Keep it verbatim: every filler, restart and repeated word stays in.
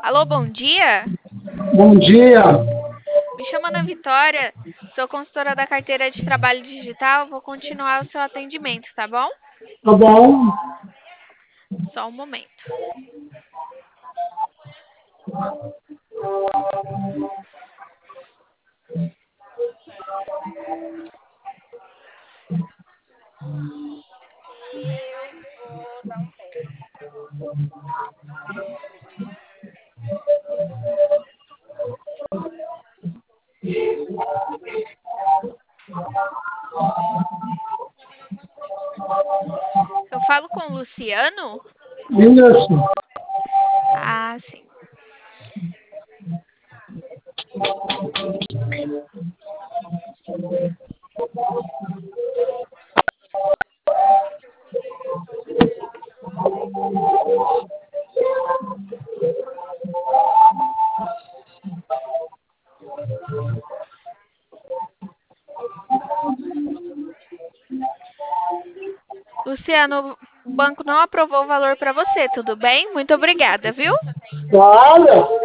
Alô, bom dia. Bom dia. Me chamo Ana Vitória, sou consultora da carteira de trabalho digital. Vou continuar o seu atendimento, tá bom? Tá bom? Só um momento. Eu falo com o Luciano? Isso. Ah, sim. Luciano, o banco não aprovou o valor para você, tudo bem? Muito obrigada, viu? Nada.